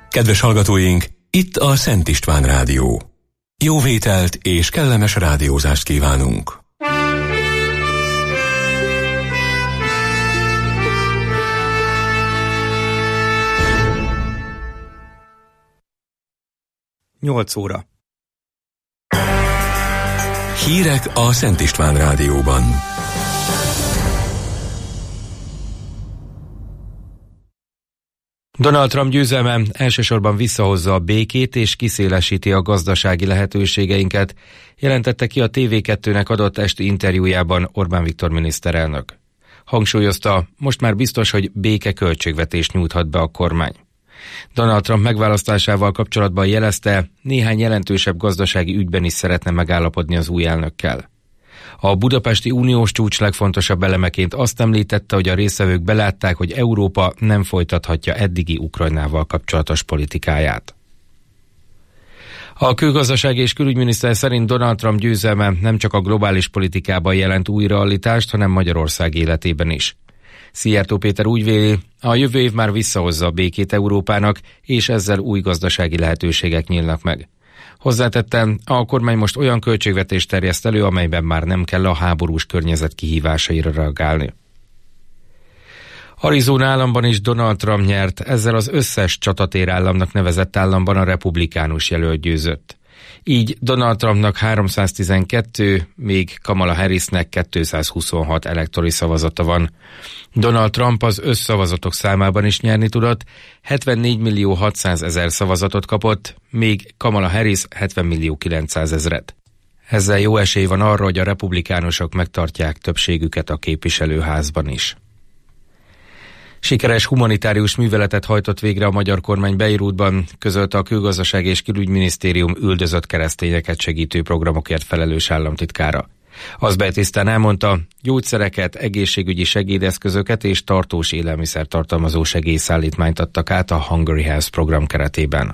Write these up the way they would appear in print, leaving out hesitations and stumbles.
Kedves hallgatóink, itt a Szent István Rádió. Jó vételt és kellemes rádiózást kívánunk! Nyolc óra. Hírek a Szent István Rádióban. Donald Trump győzelme elsősorban visszahozza a békét és kiszélesíti a gazdasági lehetőségeinket, jelentette ki a TV2-nek adott esti interjújában Orbán Viktor miniszterelnök. Hangsúlyozta, most már biztos, hogy béke költségvetést nyújthat be a kormány. Donald Trump megválasztásával kapcsolatban jelezte, néhány jelentősebb gazdasági ügyben is szeretne megállapodni az új elnökkel. A budapesti uniós csúcs legfontosabb elemeként azt említette, hogy a résztvevők belátták, hogy Európa nem folytathatja eddigi Ukrajnával kapcsolatos politikáját. A külgazdasági és külügyminiszter szerint Donald Trump győzelme nem csak a globális politikában jelent új realitást, hanem Magyarország életében is. Szijjártó Péter úgy véli, a jövő év már visszahozza a békét Európának, és ezzel új gazdasági lehetőségek nyílnak meg. Hozzátettem, a kormány most olyan költségvetést terjeszt elő, amelyben már nem kell a háborús környezet kihívásaira reagálni. Arizona államban is Donald Trump nyert, ezzel az összes csatatér államnak nevezett államban a republikánus jelölt győzött. Így Donald Trumpnak 312, még Kamala Harrisnek 226 elektori szavazata van. Donald Trump az összszavazatok számában is nyerni tudott, 74.600.000 szavazatot kapott, még Kamala Harris 70.900.000-et. Ezzel jó esély van arra, hogy a republikánusok megtartják többségüket a képviselőházban is. Sikeres humanitárius műveletet hajtott végre a magyar kormány Beirutban, közölte a Külgazdasági és Külügyminisztérium üldözött keresztényeket segítő programokért felelős államtitkára. Azbejtisztán elmondta, gyógyszereket, egészségügyi segédeszközöket és tartós élelmiszer tartalmazó segélyszállítmányt adtak át a Hungry Health program keretében.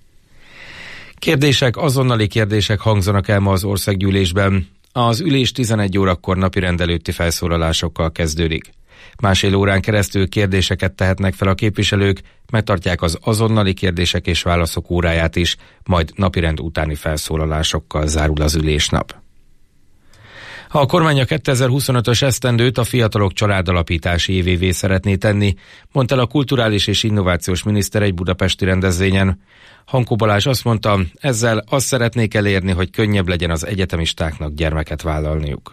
Azonnali kérdések hangzanak el ma az országgyűlésben. Az ülés 11 órakor napirend előtti felszólalásokkal kezdődik. Másfél órán keresztül kérdéseket tehetnek fel a képviselők, megtartják az azonnali kérdések és válaszok óráját is, majd napirend utáni felszólalásokkal zárul az ülésnap. A kormány a 2025-ös esztendőt a fiatalok családalapítási évévé szeretné tenni, mondta el a kulturális és innovációs miniszter egy budapesti rendezvényen. Hankó Balázs azt mondta, ezzel azt szeretnék elérni, hogy könnyebb legyen az egyetemistáknak gyermeket vállalniuk.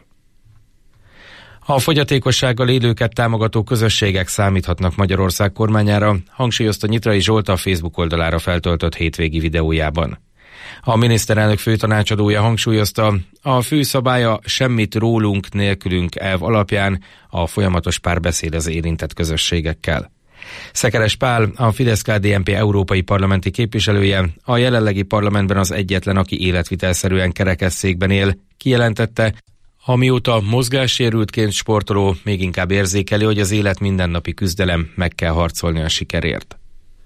A fogyatékossággal élőket támogató közösségek számíthatnak Magyarország kormányára, hangsúlyozta Nyitrai Zsolt a Facebook oldalára feltöltött hétvégi videójában. A miniszterelnök főtanácsadója hangsúlyozta, a fő szabálya semmit rólunk, nélkülünk elv alapján a folyamatos párbeszéd az érintett közösségekkel. Szekeres Pál, a Fidesz-KDNP európai parlamenti képviselője, a jelenlegi parlamentben az egyetlen, aki életvitelszerűen kerekesszékben él, kijelentette, amióta mozgássérültként sportoló, még inkább érzékeli, hogy az élet mindennapi küzdelem, meg kell harcolni a sikerért.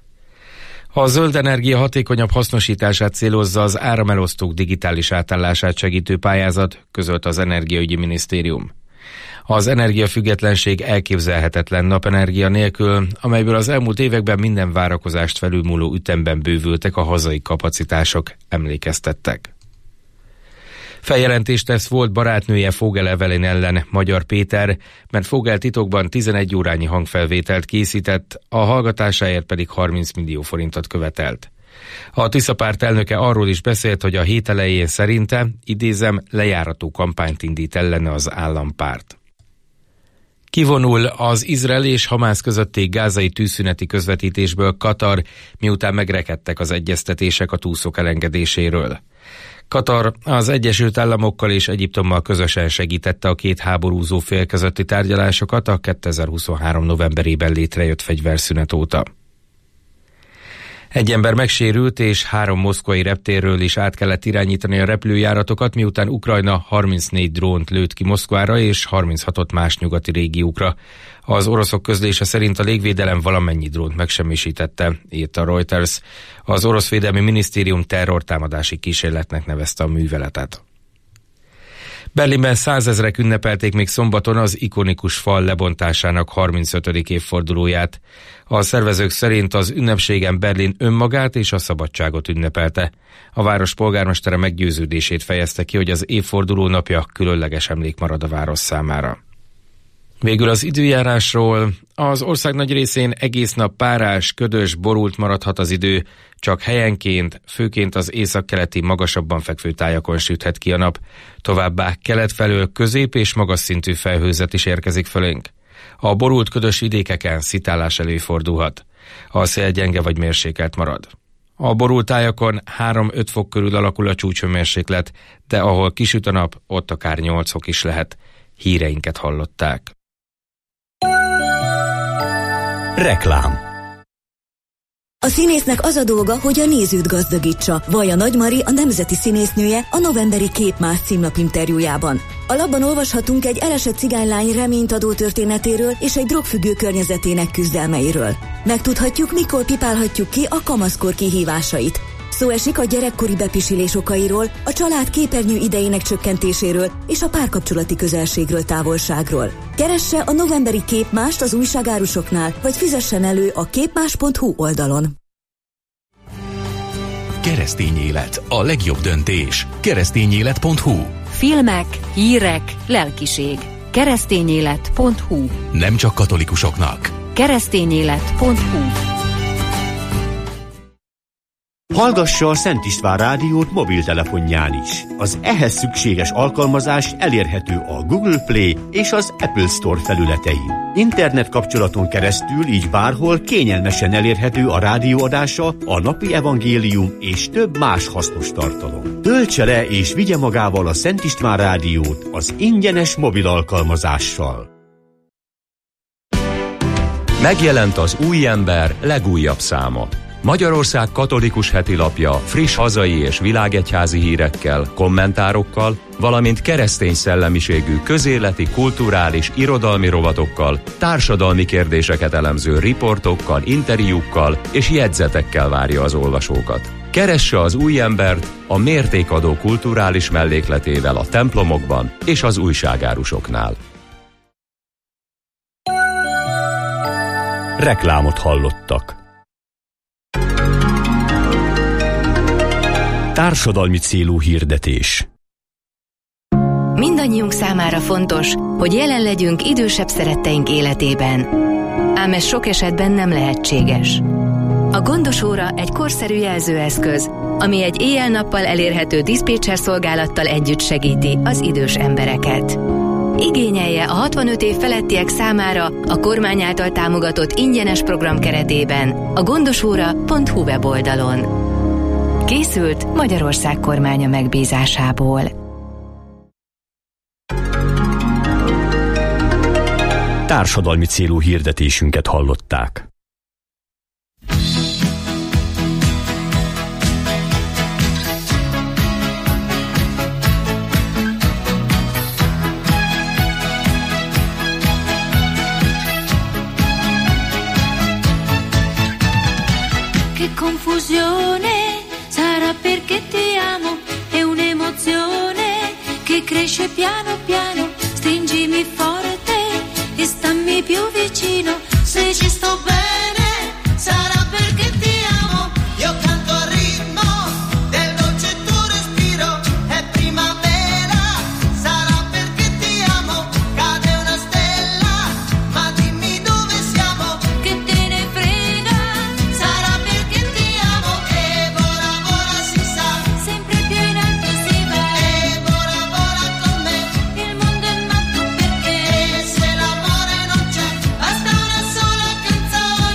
A zöld energia hatékonyabb hasznosítását célozza az áramelosztók digitális átállását segítő pályázat, közölte az Energiaügyi Minisztérium. Az energiafüggetlenség elképzelhetetlen napenergia nélkül, amelyből az elmúlt években minden várakozást felülmúló ütemben bővültek a hazai kapacitások, emlékeztettek. Feljelentést tesz volt barátnője Fogel Evelyn ellen Magyar Péter, mert Fogel titokban 11 órányi hangfelvételt készített, a hallgatásáért pedig 30 millió forintot követelt. A Tisza párt elnöke arról is beszélt, hogy a hét elején szerinte, idézem, lejárató kampányt indít ellene az állampárt. Kivonul az Izrael és Hamász közötti gázai tűzszüneti közvetítésből Katar, miután megrekedtek az egyeztetések a túszok elengedéséről. Katar az Egyesült Államokkal és Egyiptommal közösen segítette a két háborúzó fél közötti tárgyalásokat a 2023. novemberében létrejött fegyverszünet óta. Egy ember megsérült, és 3 moszkvai reptérről is át kellett irányítani a repülőjáratokat, miután Ukrajna 34 drónt lőtt ki Moszkvára és 36-ot más nyugati régiókra. Az oroszok közlése szerint a légvédelem valamennyi drónt megsemmisítette, írta a Reuters. Az orosz védelmi minisztérium terrortámadási kísérletnek nevezte a műveletet. Berlinben 100 000-ek ünnepelték még szombaton az ikonikus fal lebontásának 35. évfordulóját. A szervezők szerint az ünnepségen Berlin önmagát és a szabadságot ünnepelte. A város polgármestere meggyőződését fejezte ki, hogy az évforduló napja különleges emlék marad a város számára. Végül az időjárásról. Az ország nagy részén egész nap párás, ködös, borult maradhat az idő, csak helyenként, főként az északkeleti magasabban fekvő tájakon süthet ki a nap. Továbbá kelet felől közép és magas szintű felhőzet is érkezik fölénk. A borult ködös vidékeken szitálás előfordulhat. A szél gyenge vagy mérsékelt marad. A borult tájakon 3-5 fok körül alakul a csúcshőmérséklet, de ahol kisüt a nap, ott akár 8 fok is lehet. Híreinket hallották. Reklám. A színésznek az a dolga, hogy a nézőt gazdagítsa. Vaja Nagymari, a nemzeti színésznője a novemberi Képmász címlap interjújában. A labban olvashatunk egy elesett cigánylány reményt adó történetéről és egy drogfüggő környezetének küzdelmeiről. Megtudhatjuk, mikor pipálhatjuk ki a kamaszkor kihívásait. Szó esik a gyerekkori bepisilés okairól, a család képernyő idejének csökkentéséről és a párkapcsolati közelségről, távolságról. Keresse a novemberi Képmást az újságárusoknál, vagy fizessen elő a képmás.hu oldalon. Keresztény élet, a legjobb döntés. Keresztényélet.hu. Filmek, hírek, lelkiség. Keresztényélet.hu. Nem csak katolikusoknak. Keresztényélet.hu. Hallgassa a Szent István Rádiót mobiltelefonján is. Az ehhez szükséges alkalmazás elérhető a Google Play és az Apple Store felületein. Internet kapcsolaton keresztül így bárhol kényelmesen elérhető a rádióadása, a napi evangélium és több más hasznos tartalom. Töltse le és vigye magával a Szent István Rádiót az ingyenes mobil alkalmazással. Megjelent az Új Ember legújabb száma. Magyarország katolikus hetilapja friss hazai és világegyházi hírekkel, kommentárokkal, valamint keresztény szellemiségű közéleti, kulturális, irodalmi rovatokkal, társadalmi kérdéseket elemző riportokkal, interjúkkal és jegyzetekkel várja az olvasókat. Keresse az Új Embert a mértékadó kulturális mellékletével a templomokban és az újságárusoknál. Reklámot hallottak. Társadalmi célú hirdetés. Mindannyiunk számára fontos, hogy jelen legyünk idősebb szeretteink életében. Ám ez sok esetben nem lehetséges. A Gondos óra egy korszerű jelzőeszköz, ami egy éjjel-nappal elérhető diszpécser szolgálattal együtt segíti az idős embereket. Igényelje a 65 év felettiek számára a kormány által támogatott ingyenes program keretében a gondosóra.hu weboldalon. Készült Magyarország kormánya megbízásából. Társadalmi célú hirdetésünket hallották. Che confusione, sarà perché ti amo, è un'emozione che cresce piano piano, stringimi forte e stammi più vicino, se ci sto bene, sarà perché ti amo, io canto al ritmo del dolce tuo respiro, è primavera, sarà perché ti amo, cade una stella, ma dimmi dove siamo, che te ne frega, sarà perché ti amo, e vola vola si sa, sempre più in alto si va, e vola vola con me, il mondo è matto perché, se l'amore non c'è, basta una sola canzone.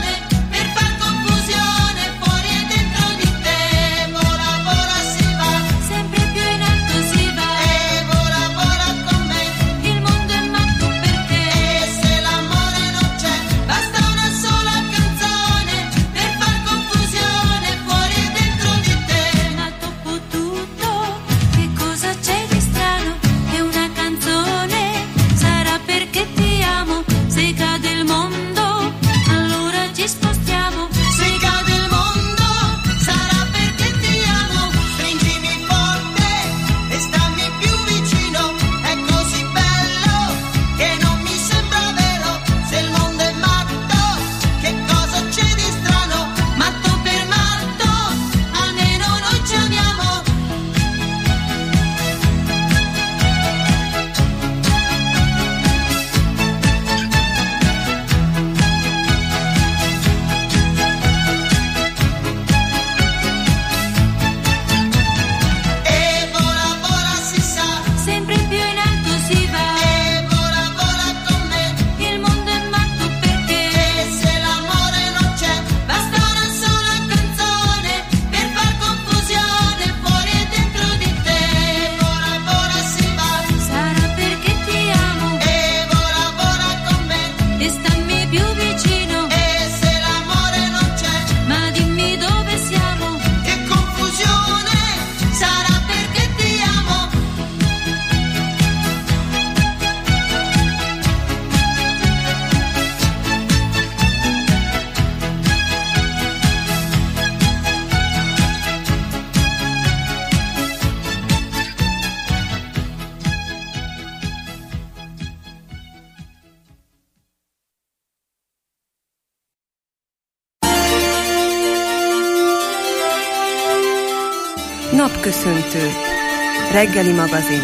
Napköszöntő. Reggeli magazin.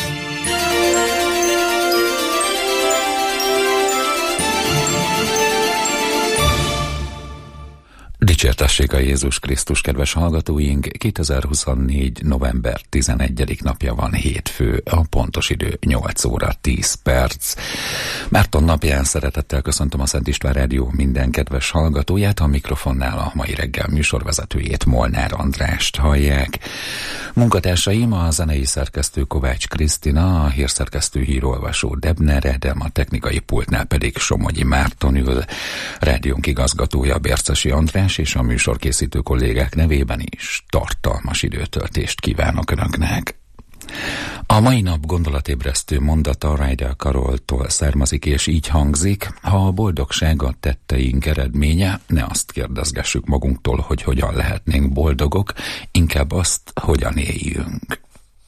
Dicsértessék a Jézus Krisztus, kedves hallgatóink! 2024. november 11. napja van, hétfő, a pontos idő 8 óra 10 perc. Márton napján szeretettel köszöntöm a Szent István Rádió minden kedves hallgatóját, a mikrofonnál a mai reggel műsorvezetőjét, Molnár Andrást hallják. Munkatársaim a zenei szerkesztő Kovács Krisztina, a hírszerkesztő hírolvasó Debner Edem, a technikai pultnál pedig Somogyi Márton ül, rádiónk igazgatója Bércesi András, és a műsorkészítő kollégák nevében is tartalmas időtöltést kívánok Önöknek. A mai nap gondolatébresztő mondata Ryder Carrolltól származik, és így hangzik: ha a boldogság a tetteink eredménye, ne azt kérdezgessük magunktól, hogy hogyan lehetnénk boldogok, inkább azt, hogyan éljünk.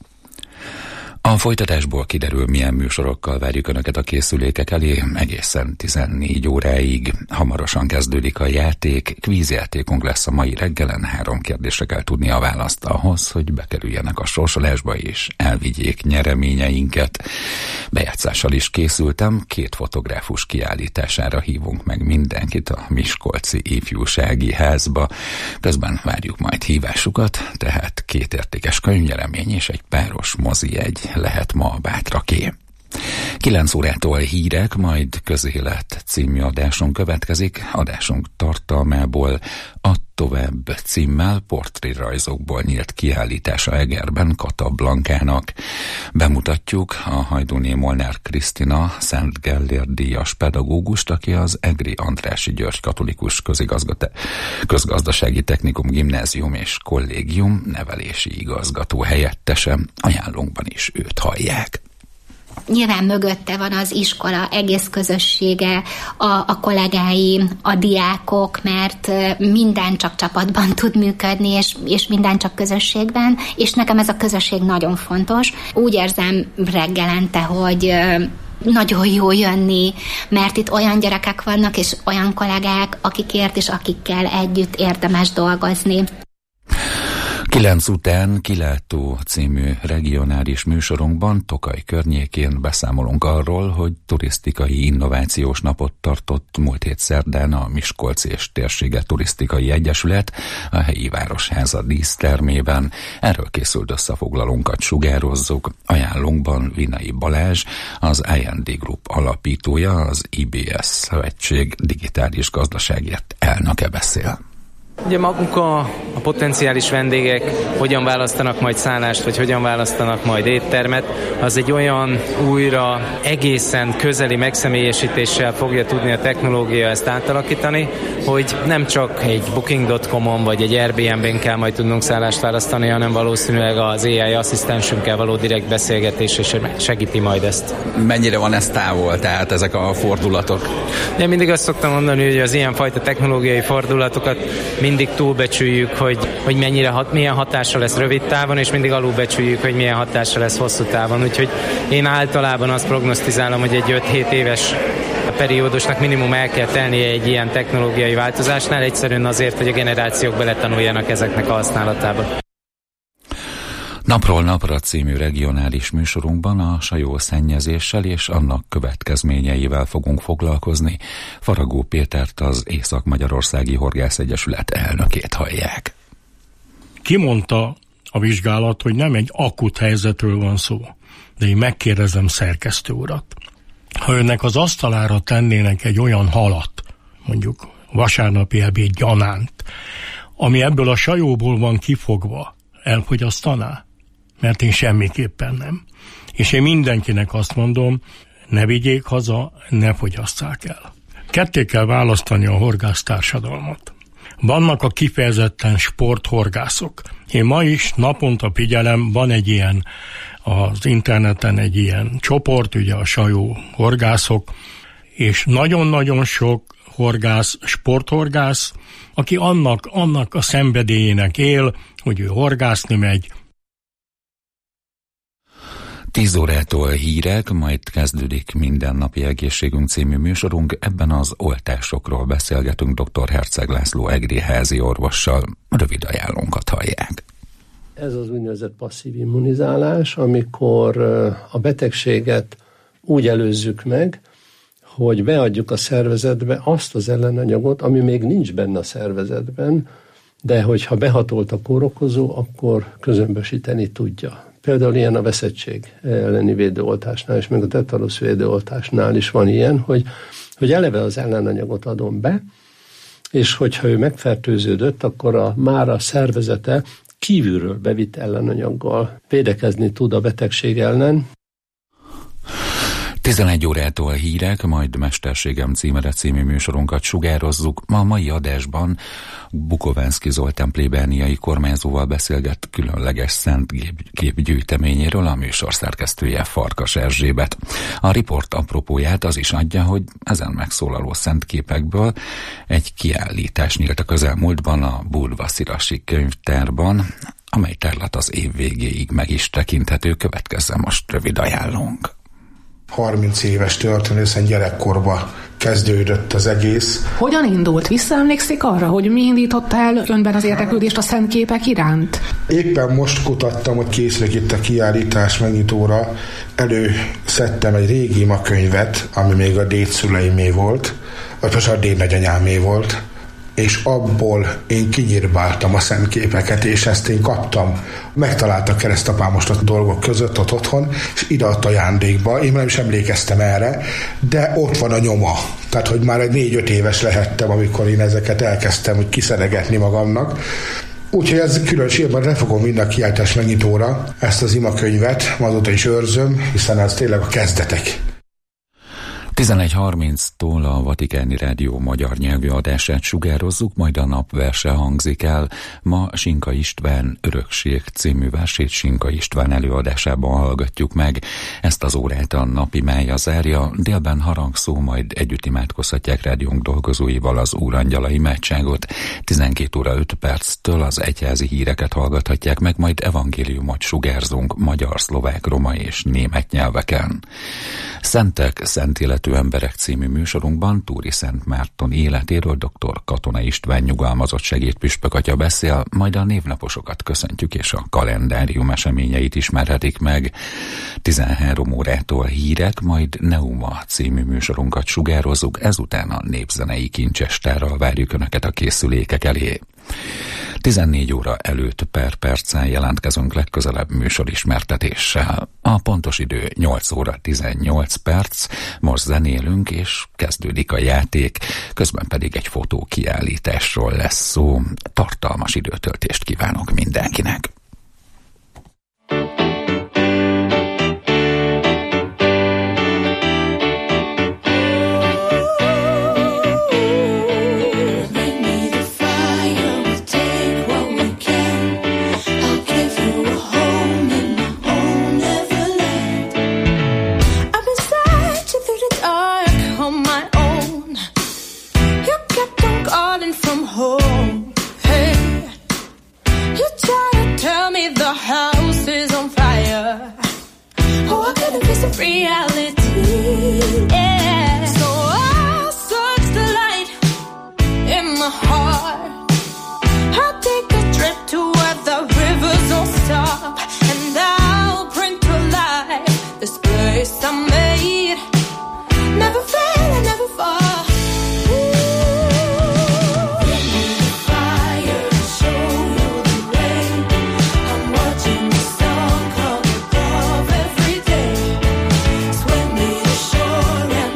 A folytatásból kiderül, milyen műsorokkal várjuk Önöket a készülékek elé, egészen 14 óráig. Hamarosan kezdődik a játék, kvízjátékunk lesz a mai reggelen, 3 kérdésre kell tudni a választ ahhoz, hogy bekerüljenek a sorsolásba és elvigyék nyereményeinket. Bejátszással is készültem, 2 fotográfus kiállítására hívunk meg mindenkit a Miskolci Ifjúsági Házba. Közben várjuk majd hívásukat, tehát 2 értékes könyvnyeremény és egy páros mozijegy lehet ma a bátraké. 9 órától hírek, majd Közélet című adásunk következik. Adásunk tartalmából a Tovább címmel portrérajzokból nyílt kiállítása Egerben Kata Blankának. Bemutatjuk a Hajdúné Molnár Krisztina Szent Gellért díjas pedagógust, aki az Egri Andrássy György Katolikus Közgazdasági Technikum Gimnázium és Kollégium nevelési igazgató helyettese. Ajánlónkban is őt hallják. Nyilván mögötte van az iskola egész közössége, a kollégái, a diákok, mert minden csak csapatban tud működni, és minden csak közösségben, és nekem ez a közösség nagyon fontos. Úgy érzem reggelente, hogy nagyon jó jönni, mert itt olyan gyerekek vannak, és olyan kollégák, akikért és akikkel együtt érdemes dolgozni. 9 után Kilátó című regionális műsorunkban Tokaj környékén beszámolunk arról, hogy turisztikai innovációs napot tartott múlt hét szerdán a Miskolci és Térsége Turisztikai Egyesület a helyi városháza dísztermében. Erről készült összefoglalónkat sugározzuk. Ajánlónkban Vinai Balázs, az IND Group alapítója, az IBS Szövetség digitális gazdaságért elnöke beszél. Ugye maguk a potenciális vendégek hogyan választanak majd szállást, vagy hogyan választanak majd éttermet, az egy olyan újra egészen közeli megszemélyesítéssel fogja tudni a technológia ezt átalakítani, hogy nem csak egy Booking.com-on vagy egy Airbnb-n kell majd tudnunk szállást választani, hanem valószínűleg az AI asszisztensünkkel való direkt beszélgetés és segíti majd ezt. Mennyire van ez távol, tehát ezek a fordulatok? Én mindig azt szoktam mondani, hogy az ilyenfajta technológiai fordulatokat mindig túlbecsüljük, hogy milyen hatása lesz rövid távon, és mindig alulbecsüljük, hogy milyen hatása lesz hosszú távon. Úgyhogy én általában azt prognosztizálom, hogy egy 5-7 éves periódusnak minimum el kell tennie egy ilyen technológiai változásnál, egyszerűen azért, hogy a generációk beletanuljanak ezeknek a használatába. Napról napra című regionális műsorunkban a sajószennyezéssel és annak következményeivel fogunk foglalkozni. Faragó Pétert, az Észak-Magyarországi Horgászegyesület elnökét hallják. Kimondta a vizsgálat, hogy nem egy akut helyzetről van szó, de én megkérdezem szerkesztő urat. Ha önnek az asztalára tennének egy olyan halat, mondjuk vasárnapi ebéd gyanánt, ami ebből a sajóból van kifogva, elfogyasztaná? Mert én semmiképpen nem. És én mindenkinek azt mondom, ne vigyék haza, ne fogyasszák el. Ketté kell választani a horgásztársadalmat. Vannak a kifejezetten sporthorgászok. Én ma is naponta figyelem, van egy ilyen az interneten egy ilyen csoport, ugye a sajó horgászok, és nagyon-nagyon sok horgász, sporthorgász, aki annak a szenvedélyének él, hogy ő horgászni megy. 10 órától hírek, majd kezdődik Mindennapi Egészségünk című műsorunk. Ebben az oltásokról beszélgetünk dr. Herceg László egri házi orvossal. Rövid ajánlónkat hallják. Ez az úgynevezett passzív immunizálás, amikor a betegséget úgy előzzük meg, hogy beadjuk a szervezetbe azt az ellenanyagot, ami még nincs benne a szervezetben, de hogyha behatolt a kórokozó, akkor közömbösíteni tudja. Például ilyen a veszettség elleni védőoltásnál, és meg a tetanusz védőoltásnál is van ilyen, hogy eleve az ellenanyagot adom be, és hogyha ő megfertőződött, akkor már a szervezete kívülről bevitt ellenanyaggal védekezni tud a betegség ellen. 11 órától hírek, majd Mesterségem címere című műsorunkat sugározzuk. Ma a mai adásban Bukovánszky Zoltán plébániai kormányzóval beszélgett különleges szent képgyűjteményéről a műsor szerkesztője Farkas Erzsébet. A riport apropóját az is adja, hogy ezen megszólaló szent képekből egy kiállítás nyílt a közelmúltban a Burvaszirasi könyvtárban, amely tárlat az év végéig meg is tekinthető. Következzen most rövid ajánlónk. 30 éves történészen gyerekkorba kezdődött az egész. Hogyan indult? Visszaemlékszik arra, hogy mi indította el önben az érdeklődést a szent képek iránt? Éppen most kutattam, hogy készülik itt a kiállítás megnyitóra. Előszedtem egy régi imakönyvet, ami még a dédszüleimé volt, vagy most a dédnagyanyámé volt, és abból én kinyírbáltam a szentképeket, és ezt én kaptam. Megtalálta keresztapám most a dolgok között ott otthon, és ide adta ajándékba. Én nem is emlékeztem erre, de ott van a nyoma. Tehát, hogy már egy 4-5 éves lehettem, amikor én ezeket elkezdtem hogy kiszeregetni magamnak. Úgyhogy ez különösségben le fogom vinni a kiállítás megnyitóra ezt az imakönyvet, azóta is őrzöm, hiszen ez tényleg a kezdetek. 11:30-tól a Vatikáni Rádió magyar nyelvű adását sugározzuk, majd a napverse hangzik el. Ma Sinka István Örökség című versét Sinka István előadásában hallgatjuk meg. Ezt az órát a napi mája zárja, délben harangszó, majd együtt imádkozhatják rádiónk dolgozóival az Úrangyala imádságot. 12 óra 5 perctől az egyházi híreket hallgathatják meg, majd evangéliumot sugárzunk magyar, szlovák, roma és német nyelveken. Szentek, szent életű emberek című műsorunkban Túri Szent Márton életéről dr. Katona István nyugalmazott segédpüspök atya beszél, majd a névnaposokat köszöntjük, és a kalendárium eseményeit ismerhetik meg. 13 órától hírek, majd Neuma című műsorunkat sugározzuk, ezután a népzenei kincsestárral várjuk Önöket a készülékek elé. 14 óra előtt per perccel jelentkezünk legközelebb műsorismertetéssel. A pontos idő 8 óra 18 perc, most zenélünk és kezdődik a játék, közben pedig egy fotókiállításról lesz szó. Tartalmas időtöltést kívánok mindenkinek! Reality, yeah. So I'll search the light in my heart. I'll take a trip to where the rivers don't stop, and I'll bring to life this place I made. Never fail and never fall. Shore and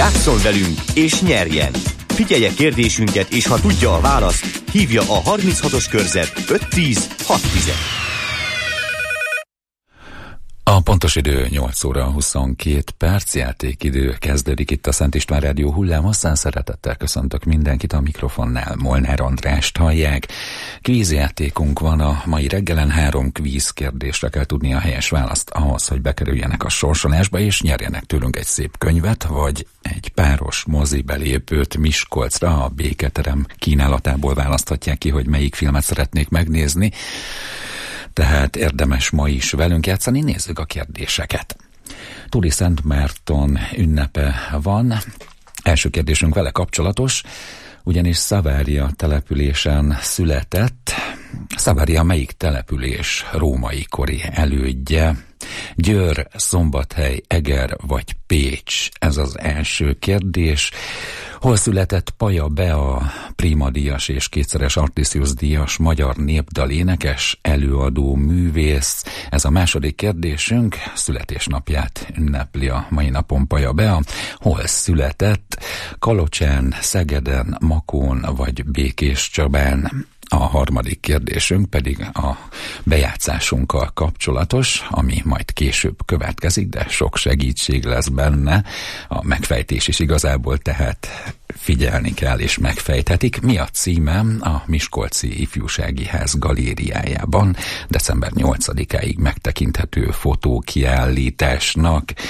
Játsszon velünk és nyerjen! Figyelje kérdésünket, és ha tudja a választ, hívja a 36-os körzet 510 610. A pontos idő 8 óra 22 perc, játékidő kezdődik itt a Szent István Rádió hullámhosszán. Szeretettel köszöntök mindenkit, a mikrofonnál Molnár Andrást hallják. Kvízjátékunk van a mai reggelen, 3 kvíz kérdésre kell tudni a helyes választ ahhoz, hogy bekerüljenek a sorsolásba, és nyerjenek tőlünk egy szép könyvet, vagy egy páros mozibelépőt Miskolcra. A Béketerem kínálatából választhatják ki, hogy melyik filmet szeretnék megnézni. Tehát érdemes ma is velünk játszani. Nézzük a kérdéseket. Turi Szent Márton ünnepe van. Első kérdésünk vele kapcsolatos, ugyanis Szavária településen született. Szavária melyik település római kori elődje? Győr, Szombathely, Eger vagy Pécs? Ez az első kérdés. Hol született Paja Bea, Prima díjas és kétszeres Artisius díjas magyar népdalénekes, előadó, művész? Ez a második kérdésünk. Születésnapját ünnepli a mai napon Paja Bea. Hol született? Kalocsán, Szegeden, Makón vagy Békéscsabán? A harmadik kérdésünk pedig a bejátszásunkkal kapcsolatos, ami majd később következik, de sok segítség lesz benne. A megfejtés is igazából, tehát figyelni kell és megfejthetik. Mi a címe a Miskolci Ifjúsági Ház galériájában december 8-áig megtekinthető fotókiállításnak?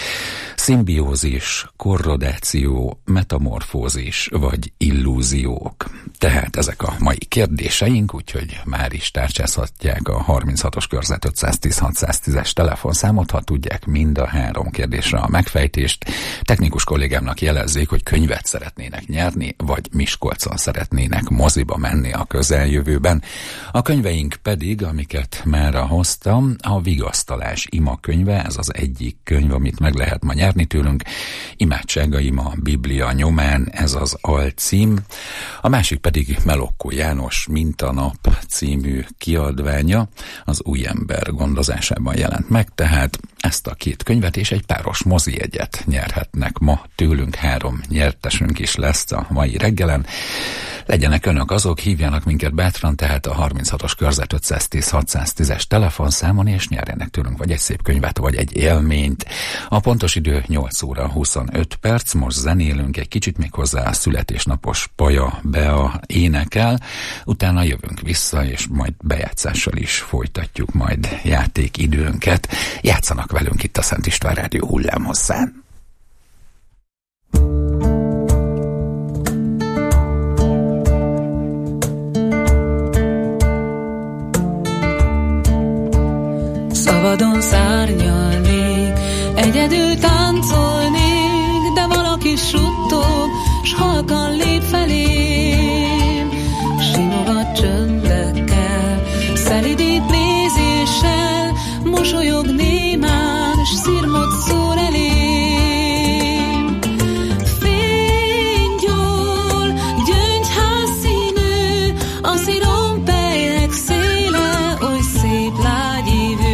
Szimbiózis, korrodáció, metamorfózis vagy illúziók? Tehát ezek a mai kérdéseink, úgyhogy már is tárcsázhatják a 36-os körzet 510-610-es telefonszámot, ha tudják mind a 3 kérdésre a megfejtést. Technikus kollégámnak jelezzék, hogy könyvet szeretnének nyerni, vagy Miskolcon szeretnének moziba menni a közeljövőben. A könyveink pedig, amiket mára hoztam, a Vigasztalás ima könyve, ez az egyik könyv, amit meg lehet ma nyerni tőlünk. Imádságaim a Biblia nyomán, ez az alcím. A másik pedig Melokkó János Mintanap című kiadványa, az Új Ember gondozásában jelent meg, tehát ezt a 2 könyvet és egy páros mozijegyet nyerhetnek ma tőlünk. 3 nyertesünk is lesz a mai reggelen. Legyenek önök azok, hívjanak minket bátran, tehát a 36-os körzet 510-610-es telefonszámon, és nyerjenek tőlünk vagy egy szép könyvet, vagy egy élményt. A pontos idő 8 óra 25 perc, most zenélünk egy kicsit, még hozzá a születésnapos Paja Bea énekel, utána jövünk vissza, és majd bejátszással is folytatjuk majd játékidőnket. Játszanak velünk itt a Szent István Rádió hullámhosszán. Szabadon szárnyalnék, egyedül táncolnék, de valaki suttog, s halkan lép felém. Simogat csöndekkel, szelidít nézéssel, mosolyog némán, s szirmot szól elém. Fénygyól, gyöngyház színű, a szirompelyek széle, oly szép lágy ívő.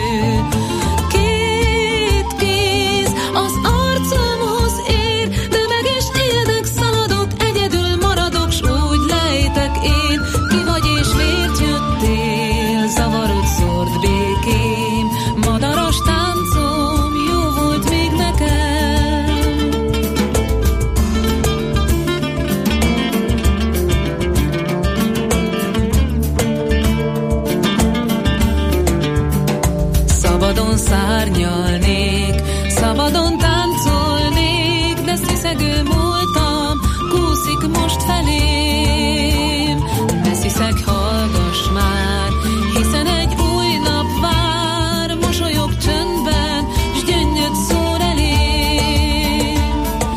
Szárnyalnék, szabadon táncolnék, de sziszegő múltam, kúszik most felém. Ne sziszeg, hallgass már, hiszen egy új nap vár, mosolyog csöndben, s gyöngyöd szól elém.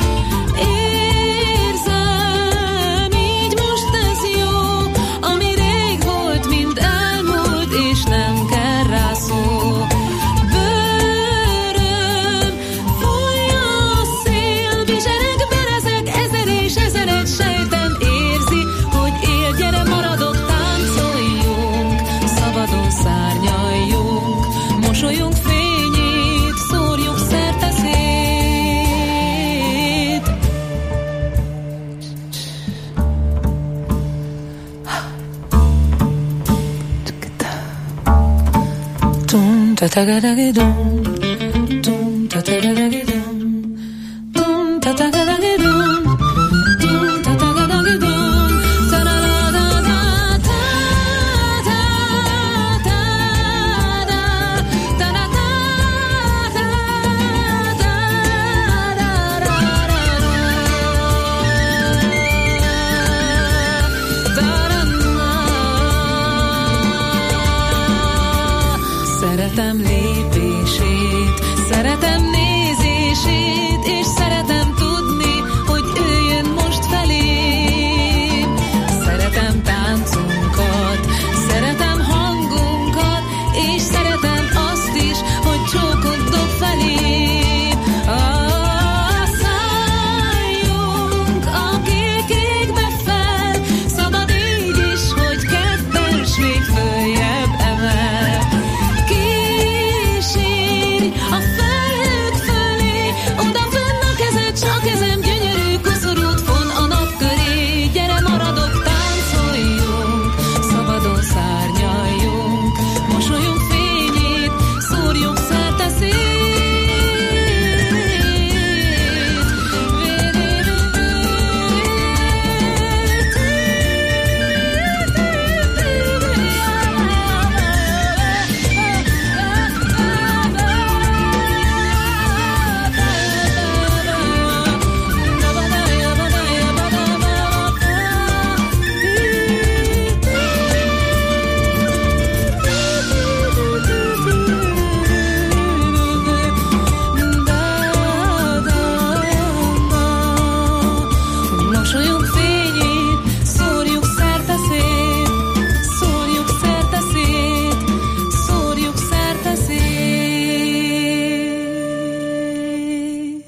Érzem, így most ez jó, ami rég volt, mind elmúlt, és nem kell rá szó. Sejtem, érzi ta ta ga da ge dum, dum ta ta ga da ge dum, dum ta ta ga da ge dum, dum ta ta ga da ge dum, ta da da da ta ta ta da ta da ta ta da da Szeretem lépését, szeretem nézését, és szeretem tudni, hogy ő jön most felém. Szeretem táncunkat, szeretem hangunkat, és szeretem azt is, hogy csókot dob felém. Szálljunk a kék égbe fel, szabad így is, hogy ketten s még följebb emel. A felhők fölé, oda fönn a kezed, s a kezem gyönyörű koszorút von a nap köré. Gyere, maradok, táncoljunk, szabadon szárnyaljunk, mosolyunk fényét, szórjuk szerte szét. Mosolyunk fényét, szórjuk szerte szét, szórjuk szerte szét, szórjuk szerte szét.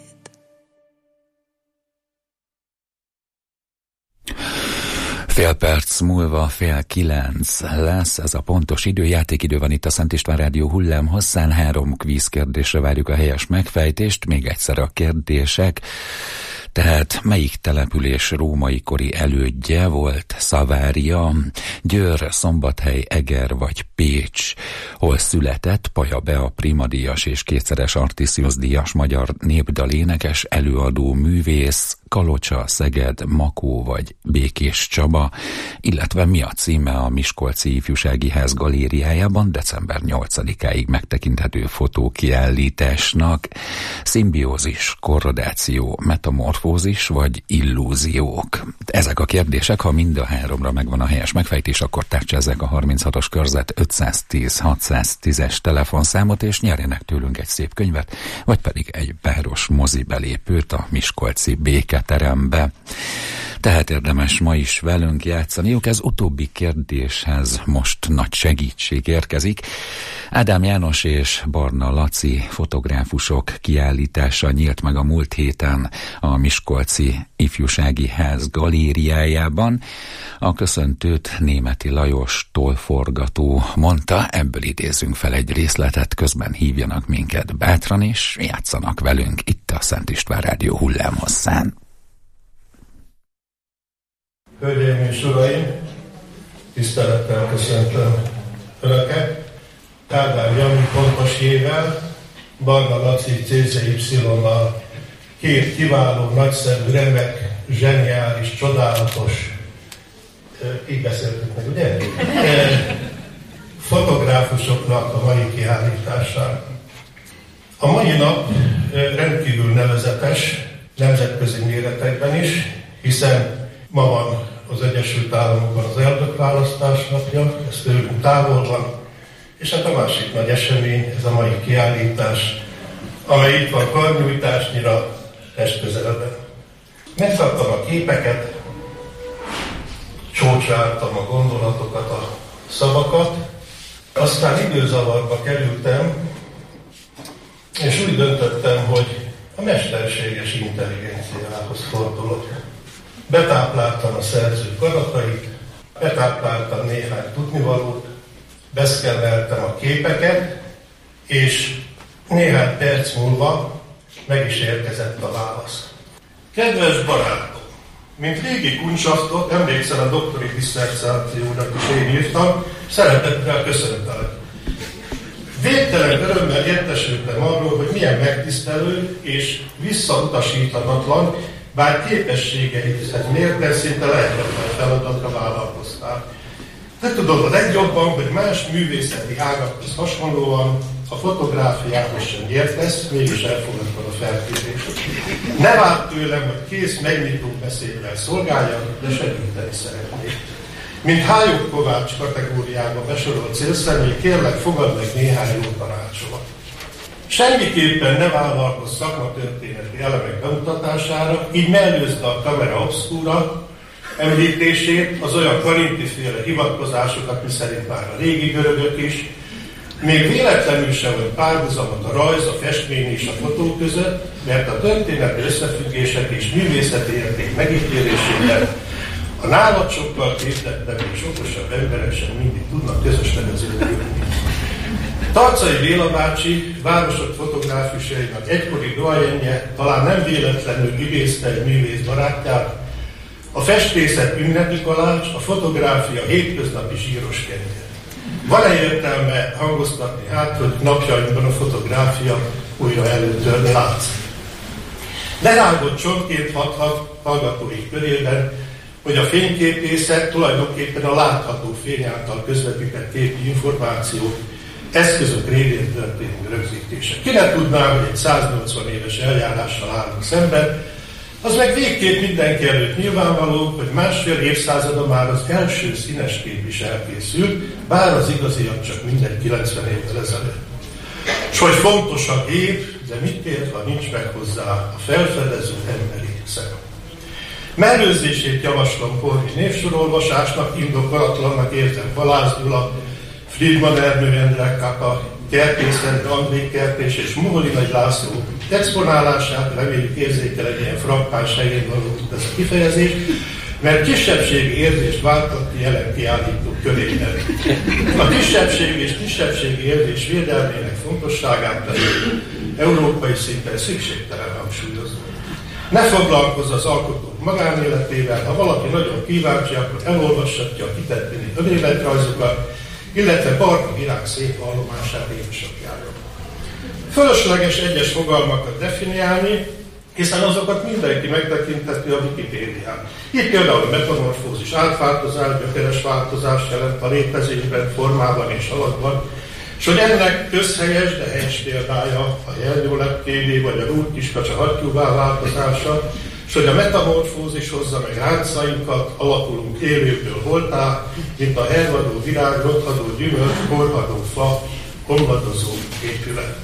Fél perc múlva 8:30 lesz ez a pontos idő. Játékidő van itt a Szent István Rádió hullámhosszán. 3 kvízkérdésre várjuk a helyes megfejtést. Még egyszer a kérdések. Tehát melyik település római kori elődje volt? Szavária, Győr, Szombathely, Eger vagy Pécs? Hol született Paja Bea primadíjas és kétszeres Artiszius díjas magyar népdalénekes, előadó, művész? Kalocsa, Szeged, Makó vagy Békés Csaba, illetve mi a címe a Miskolci Ifjúsági Ház galériájában december 8-áig megtekinthető fotókiállításnak? Szimbiózis, korrodáció, metamorfózis vagy illúziók? Ezek a kérdések, ha mind a 3-ra megvan a helyes megfejtés, akkor tárcsázzák a 36-os körzet 510-610-es telefonszámot, és nyerjenek tőlünk egy szép könyvet, vagy pedig egy páros mozibelépőt a miskolci Béketerembe. Tehát érdemes ma is velünk játszaniuk. Ez utóbbi kérdéshez most nagy segítség érkezik. Ádám János és Barna Laci fotográfusok kiállítása nyílt meg a múlt héten a Miskolci Ifjúsági Ház galériájában. A köszöntőt Németi Lajos tollforgató mondta, ebből idézünk fel egy részletet, közben hívjanak minket bátran, és játszanak velünk itt a Szent István Rádió hullámhosszán. Hölgyeim és uraim, tisztelettel köszöntöm Önöket. Kádár Jani pontos J-vel, Barna Laci CZY-nal, 2 kiváló, nagyszerű, remek, zseniális, csodálatos, így beszéltük meg, ugye? Fotográfusoknak a mai kiállításán. A mai nap rendkívül nevezetes, nemzetközi méretekben is, hiszen ma van az Egyesült Államokban az elnökválasztás napja, ez tőlünk távol van, és hát a másik nagy esemény, ez a mai kiállítás, amely itt van karnyújtásnyira, testközeleben. Megszabtam a képeket, csócsáltam a gondolatokat, a szavakat, aztán időzavarba kerültem, és úgy döntöttem, hogy a mesterséges intelligenciához fordulok. Betápláltam a szerzők adatait, betápláltam néhány tudnivalót, beszkenneltem a képeket, és néhány perc múlva meg is érkezett a válasz. Kedves barátom, mint régi kuncsaftot, emlékszel a doktori disszertációnak is én írtam, szeretettel köszöntelek. Végtelen örömmel értesültem arról, hogy milyen megtisztelő és visszautasíthatatlan, bár képességeihez mérten szinte lehetetlen feladatra vállalkoztál. De tudod a legjobban, hogy más művészeti ágakhoz hasonlóan a fotográfiához sem értesz, mégis elfogadtad a felkérést. Ne várd tőlem, hogy kész megnyitó beszéddel szolgáljak, de segíteni szeretnék. Mint Hályog Kovács kategóriába besorolt célszemély, kérlek, fogadd meg néhány jó tanácsomat. Semmiképpen ne vállalkozz szakmatörténeti elemek bemutatására, így mellőzd a kamera obscura említését, az olyan Karinti-féle hivatkozásokat, miszerint már a régi görögök is, még véletlenül sem vagy párhuzamot a rajz, a festmény és a fotó között, mert a történeti összefüggések és művészeti érték megítélésében a nálad sokkal képzettebb és okosabb emberek sem mindig tudnak közös nevezőre jutni. Tarczai Béla bácsi, városok fotográfusainak egykori doajenje talán nem véletlenül idézte egy művész barátját, a festészet ünnepi kalács, a fotográfia hétköznapi zsíros kenyér. Van-e értelme hangoztatni hát, hogy napjainkban a fotográfia újra előtörni látszik? Lerágott csontként hathat hallgatói körében, hogy a fényképészet tulajdonképpen a látható fény által közvetített képi információk, eszközök révén történő rögzítése. Ki ne tudná, hogy egy 180 éves eljárással állunk szemben, az meg végképp mindenki előtt nyilvánvaló, hogy másfél évszázada már az első színes kép is elkészült, bár az igaziak csak minden 90 évvel ezelőtt. S hogy fontos a gép, de mit ér, ha nincs meg hozzá a felfedező emberi szem. Mellőzését javaslom Korvi névsorolvasásnak, indokolatlannak érzem Valász Gyula, Friedman Ernő Endre Kaka, Kertész Endre André Kertés és Moholi Nagy László exponálását, reméljük érzékel egy ilyen frappáns helyén való ez a kifejezés, mert kisebbségi érzést váltott ki jelen kiállító körében. A kisebbség és kisebbségi érzés védelmének fontosságát pedig európai szinten szükségtelen hangsúlyozni. Ne foglalkozz az alkotók magánéletével, ha valaki nagyon kíváncsi, akkor elolvashatja a kitetteni önéletrajzokat, illetve Barna Virág szép vallomását édesapjára. Fölösleges egyes fogalmakat definiálni, hiszen azokat mindenki megtekintheti a Wikipédián. Itt például a metamorfózis átváltozás, gyökeres változást jelent a létezésben, formában és alakban, és hogy ennek közhelyes, de helyes példája a jelnyólepkévé vagy a rúdkiskacsa hattyúvá változása, és hogy a metamorfózis hozza meg ráncainkat, alakulunk élőből holtá, mint a hervadó virág, rothadó gyümölcs, korhadó fa, omladozó épület.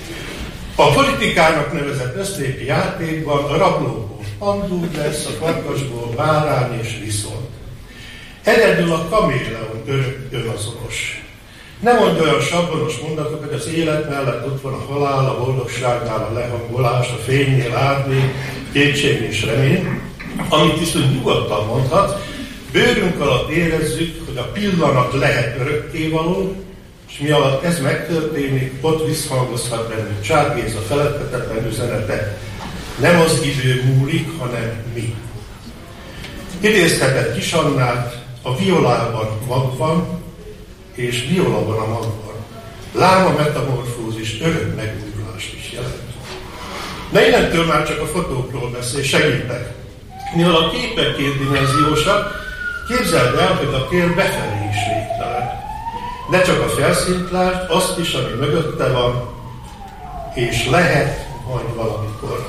A politikának nevezett össznépi játékban a rablóból andúr lesz, a farkasból bárány és viszont. Egyedül a kaméleon önazonos. Ne mondj olyan sablonos mondatok, hogy az élet mellett ott van a halál, a boldogságnál a lehangolás, a fénynél árnyék, kétség és remény, amit viszont nyugodtan mondhat, bőrünk alatt érezzük, hogy a pillanat lehet örökkévaló, és mi alatt ez megtörténik, ott visszhangozhat bennünk Csák Géza feledhetetlen üzenete. Nem az idő múlik, hanem mi. Idézhetett Kis Annát, a violában mag van, és violában a mag van. Lám a metamorfózis örök megújulást is jelent. De innentől már csak a fotókról beszél, segítek. Mivel a képek kétdimenziósak, képzeld el, hogy a tér befelé is végtelen. Ne csak a felszínt lásd, azt is, ami mögötte van, és lehet majd valamikor.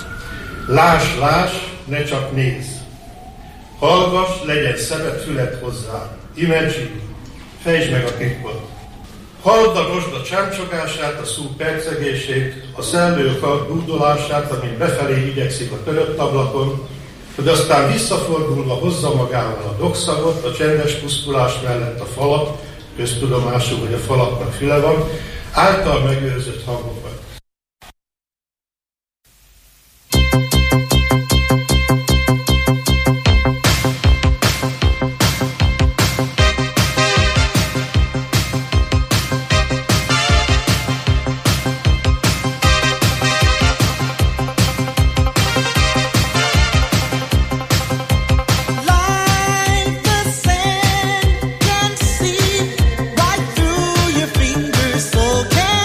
Láss, ne csak nézz. Hallgass, legyen szemed, füled hozzá. Imagine, fejtsd meg a titkot. Halld a rozsda csámcsogását, a szú percegését, a szellőkak dúdolását, amin befelé igyekszik a törött ablakon, hogy aztán visszafordulva hozza magával a dogszagot, a csendes pusztulás mellett a falat, köztudomású, hogy a falaknak füle van, által megőrzött hangokat. Right through your fingers, so can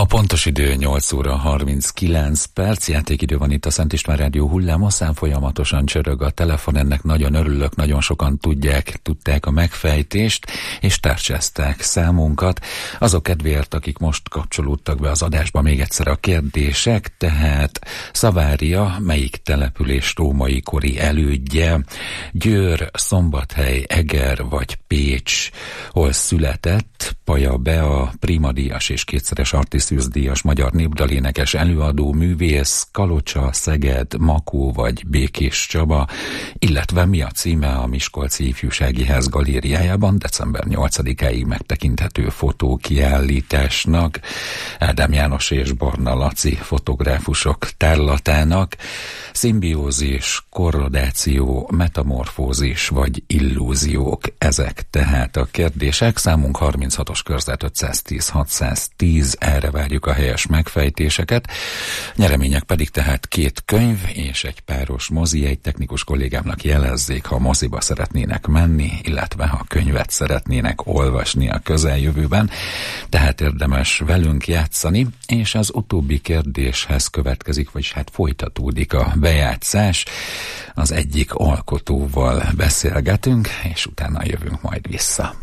A pontos idő 8 óra 39 perc, játékidő van itt a Szent István Rádió hullámoszán, folyamatosan csörög a telefon, ennek nagyon örülök, nagyon sokan tudták a megfejtést, és tárcsázták számunkat. Azok kedvéért, akik most kapcsolódtak be az adásba, még egyszer a kérdések, tehát Szavária, melyik település római kori elődje, Győr, Szombathely, Eger vagy Pécs, hol született Paja Bea, primadíjas és kétszeres Artiszius-díjas magyar népdalénekes előadó, művész, Kalocsa, Szeged, Makó vagy Békés Csaba, illetve mi a címe a Miskolci Ifjúsági Ház galériájában december 8-áig megtekinthető fotókiállításnak, Ádám János és Barna Laci fotográfusok tárlatának, szimbiózis, korrodáció, metamorfózis vagy illúziók, ezek tehát a kérdések. Számunk 36-os körzet 510-610, erre várjuk a helyes megfejtéseket. Nyeremények pedig tehát 2 könyv és egy páros mozi. Egy technikus kollégámnak jelezzék, ha moziba szeretnének menni, illetve ha könyvet szeretnének olvasni a közeljövőben. Tehát érdemes velünk játszani, és az utóbbi kérdéshez következik, vagyis hát folytatódik a bejátszás. Az egyik alkotóval beszélgetünk, és utána jövünk majd vissza.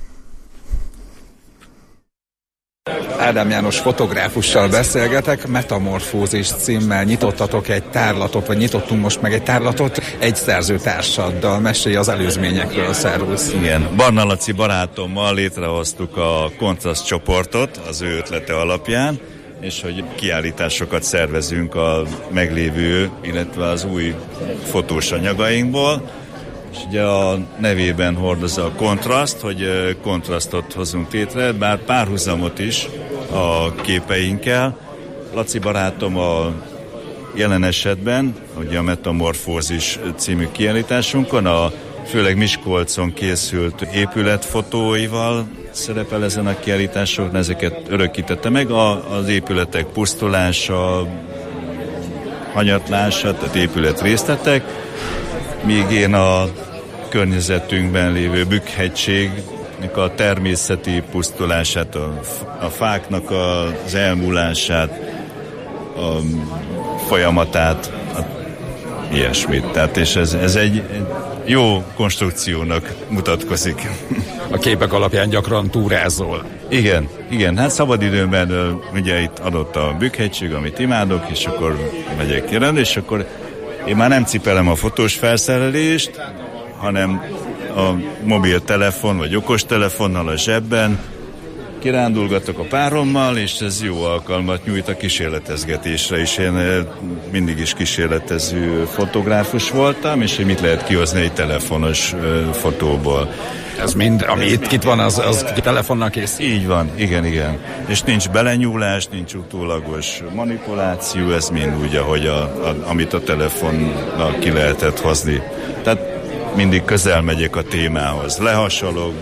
Ádám János fotográfussal beszélgetek, Metamorfózis címmel nyitottatok egy tárlatot, vagy nyitottunk most meg egy tárlatot egy szerzőtársaddal. Mesélj az előzményekről, szervusz. Igen, Barna Laci barátommal létrehoztuk a Kontraszt csoportot az ő ötlete alapján, és hogy kiállításokat szervezünk a meglévő, illetve az új fotós anyagainkból. És ugye a nevében hordozza a kontraszt, hogy kontrasztot hozunk létre, bár párhuzamot is a képeinkkel. Laci barátom a jelen esetben, ugye a Metamorfózis című kiállításunkon, a főleg Miskolcon készült épületfotóival szerepel ezen a kiállításon, ezeket örökítette meg, az épületek pusztulása, hanyatlása, tehát épületrészletek, míg én a környezetünkben lévő Bükk-hegységnek a természeti pusztulását, a fáknak az elmúlását, a folyamatát, ilyesmit. Tehát, és ez egy jó konstrukciónak mutatkozik. A képek alapján gyakran túrázol. Igen, hát szabadidőben ugye itt adott a Bükk-hegység, amit imádok, és akkor megyek kirándulni, és akkor én már nem cipelem a fotós felszerelést, hanem a mobiltelefon vagy okostelefonnal a zsebben kirándulgatok a párommal, és ez jó alkalmat nyújt a kísérletezgetésre is. Én mindig is kísérletező fotográfus voltam, és hogy mit lehet kihozni egy telefonos fotóból. Ez mind, ami itt van, az telefonnal kész? Így van, igen. És nincs belenyúlás, nincs utólagos manipuláció, ez mind úgy, ahogy amit a telefonnal ki lehetett hozni. Tehát mindig közel megyek a témához. Lehasalok,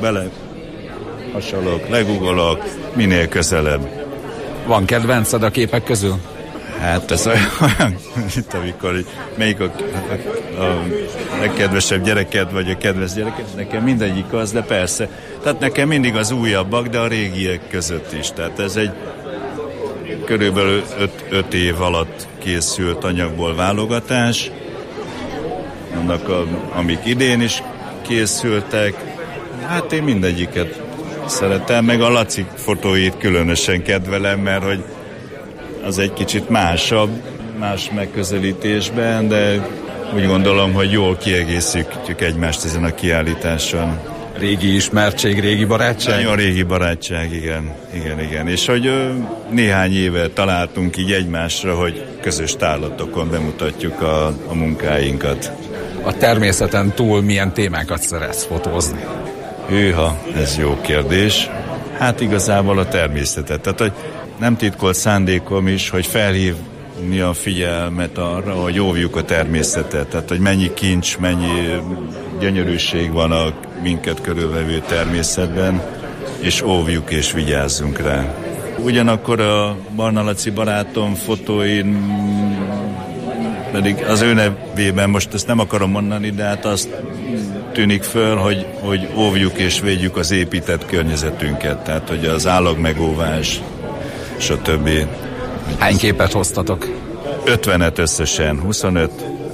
legugolok, minél közelebb. Van kedvenced a képek közül? Hát ez olyan, itt amikor melyik a legkedvesebb gyereked, vagy a kedves gyereked, nekem mindegyik az, de persze. Tehát nekem mindig az újabbak, de a régiek között is. Tehát ez egy körülbelül 5 év alatt készült anyagból válogatás, annak amik idén is készültek. Hát én mindegyiket szeretem, meg a Laci fotóit különösen kedvelem, mert hogy az egy kicsit más megközelítésben, de úgy gondolom, hogy jól kiegészítjük egymást ezen a kiállításon. Régi ismertség, régi barátság? Nagyon régi barátság, igen. És hogy néhány éve találtunk így egymásra, hogy közös tárlatokon bemutatjuk a munkáinkat. A természeten túl milyen témákat szeretsz fotózni? Hűha, ez jó kérdés. Hát igazából a természetet. Tehát, hogy nem titkolt szándékom is, hogy felhívni a figyelmet arra, hogy óvjuk a természetet. Tehát, hogy mennyi kincs, mennyi gyönyörűség van a minket körülvevő természetben, és óvjuk és vigyázzunk rá. Ugyanakkor a Barna Laci barátom fotóin pedig az ő nevében, most ezt nem akarom mondani, de hát azt tűnik föl, hogy óvjuk és védjük az épített környezetünket, tehát hogy az állagmegóvás, stb. Hány képet hoztatok? 50-et összesen, 25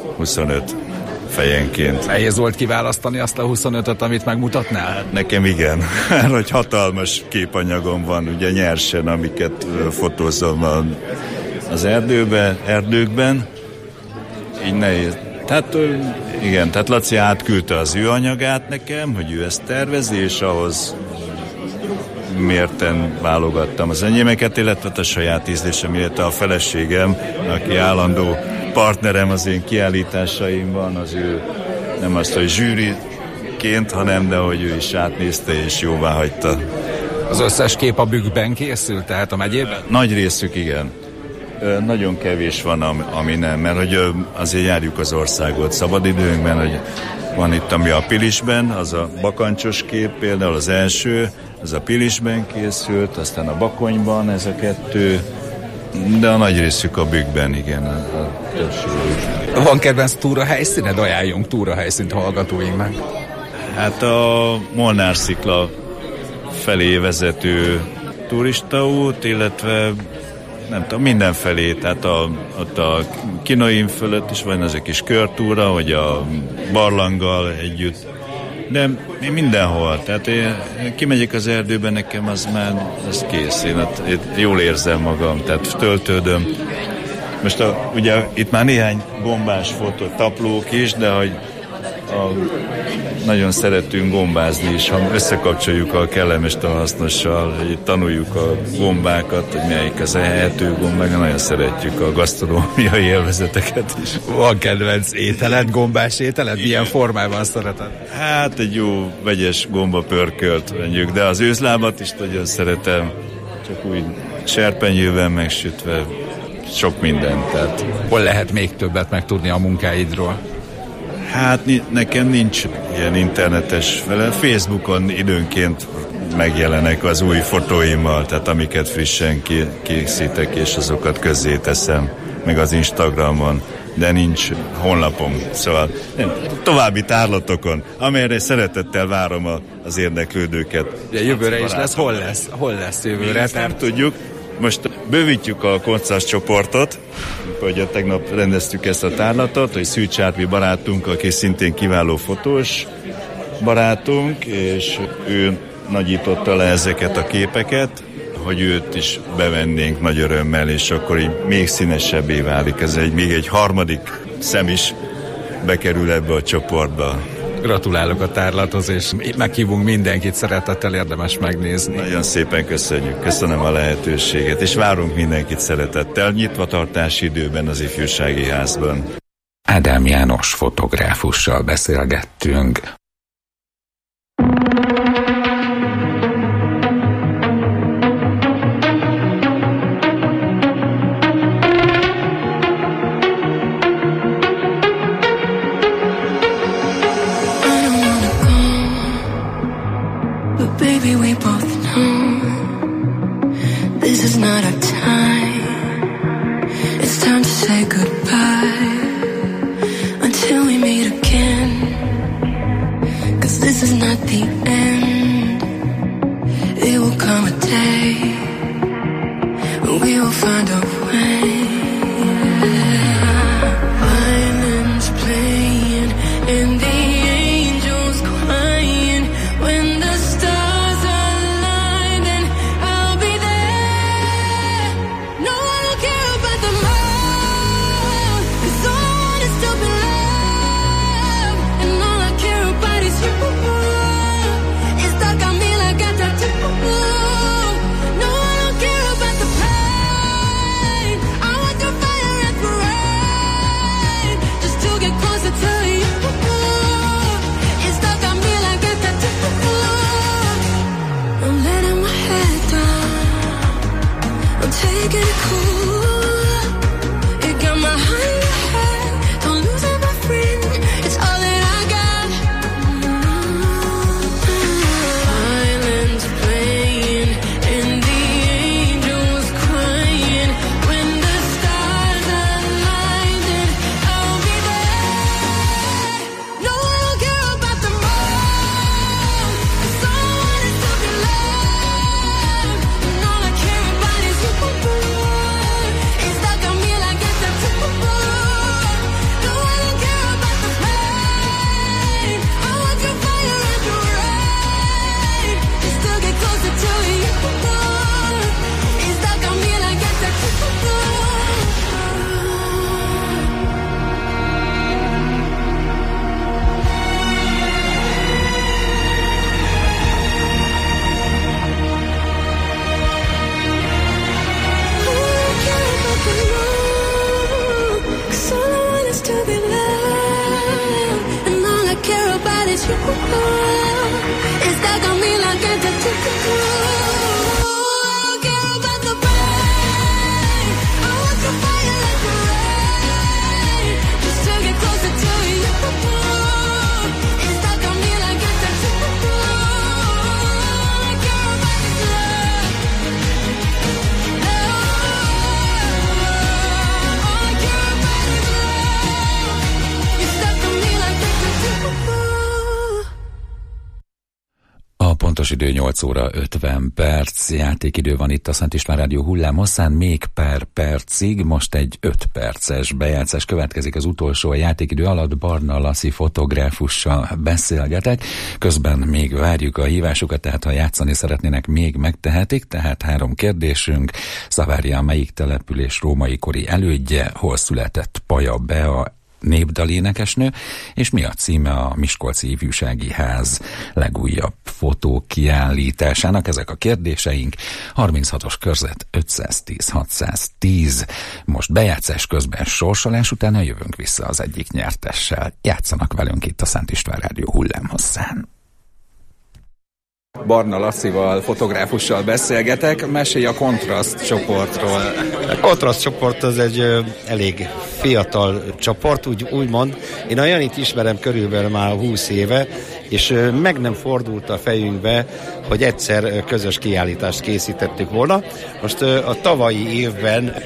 fejenként. Nehéz volt kiválasztani azt a 25-öt, amit megmutatnál? Hát nekem igen, hogy hatalmas képanyagom van, ugye nyersen, amiket fotózom az erdőkben, így nehéz. Tehát igen, tehát Laci átküldte az ő anyagát nekem, hogy ő ezt tervezi, és ahhoz mérten válogattam az enyémeket, illetve a saját ízlésem, illetve a feleségem, aki állandó partnerem az én kiállításaimban, az ő nem azt, hogy zsűriként, hanem de hogy ő is átnézte és jóvá hagyta. Az összes kép a bükkben készült, tehát a megyében? Nagy részük igen. Nagyon kevés van, ami nem, mert hogy azért járjuk az országot szabadidőnkben, hogy van itt, ami a Pilisben, az a bakancsos kép például az első, az a Pilisben készült, aztán a Bakonyban ez a kettő, de a nagy részük a bükkben, igen, a többségük. Van kedvenc túrahelyszíned? Ajánljunk túrahelyszínt hallgatóinknak. Hát a Molnár-szikla felé vezető turistaút, illetve nem tudom, mindenfelé, tehát ott a Kinaim fölött is van ez a kis körtúra, hogy a barlanggal együtt, de mindenhol, tehát én kimegyek az erdőben, nekem az már az kész, én jól érzem magam, tehát töltődöm. Most ugye itt már néhány gombás fotó, taplók is, de hogy nagyon szeretünk gombázni is, ha összekapcsoljuk a kellemes a hasznossal, hogy tanuljuk a gombákat, hogy melyik az ehető gombák, nagyon szeretjük a gasztronómiai élvezeteket is. Van kedvenc ételed, gombás ételed? Milyen formában szereted? Hát egy jó vegyes gombapörkölt mondjuk, de az őzlábat is nagyon szeretem, csak úgy serpenyőben megsütve, sok mindent. Tehát. Hol lehet még többet megtudni a munkáidról? Hát nekem nincs ilyen internetes vele. Facebookon időnként megjelenek az új fotóimmal, tehát amiket frissen készítek, és azokat közzé teszem, meg az Instagramon, de nincs honlapom. Szóval további tárlatokon, amelyre szeretettel várom az érdeklődőket. De jövőre is lesz. Hol lesz jövőre? Ezt nem tudjuk. Most bővítjük a koncertcsoportot, hogy tegnap rendeztük ezt a tárlatot, hogy Szűcs Árpi barátunk, aki szintén kiváló fotós barátunk, és ő nagyította le ezeket a képeket, hogy őt is bevennénk nagy örömmel, és akkor így még színesebbé válik. Ez még egy harmadik szem is bekerül ebbe a csoportba. Gratulálok a tárlathoz, és meghívunk mindenkit, szeretettel érdemes megnézni. Nagyon szépen köszönjük, köszönöm a lehetőséget, és várunk mindenkit szeretettel, nyitvatartási időben az Ifjúsági Házban. Ádám János fotográfussal beszélgettünk. Baby, we both know this is not our time. It's time to say goodbye until we meet again. 'Cause this is not the end. It will come a day when we will find a way. Violins playing in the angels crying when the stars align, and I'll be there. No one will care about the moon, 'cause all I want is to be loved, and all I care about is you. It's stuck on me like a tattoo. No one will care about the pain. I want the fire and the rain, just to get closer to you. It's stuck on me like a tattoo. I'm letting my head down, I'm taking it cool. You got my heart in your head, don't lose it, my friend. It's all that I got. Violins playing and the angels crying when the stars align, and I'll be there. No one will care about the moon, 'cause all I want is to be loved, and all I care about is you. It's stuck on me like a tattoo. Pontos idő 8 óra 50 perc, játékidő van itt a Szent István Rádió hullámhosszán, még pár percig, most egy 5 perces bejátszás következik az utolsó a játékidő alatt, Barna Laci fotográfussal beszélgetek, közben még várjuk a hívásukat, tehát ha játszani szeretnének, még megtehetik, tehát 3 kérdésünk, Szavária melyik település római kori elődje, hol született Paja Bea népdalénekesnő, és mi a címe a Miskolci Ifjúsági Ház legújabb fotókiállításának. Ezek a kérdéseink. 36-os körzet 510 610. Most bejátszás közben sorsolás, utána jövünk vissza az egyik nyertessel. Játszanak velünk itt a Szent István Rádió hullámhosszán. Barna Lacival, fotográfussal beszélgetek, mesélj a Kontraszt csoportról. A Kontraszt csoport az egy elég fiatal csoport, úgymond. Én a Janit ismerem körülbelül már 20 éve, és meg nem fordult a fejünkbe, hogy egyszer közös kiállítást készítettük volna. Most a tavalyi évben,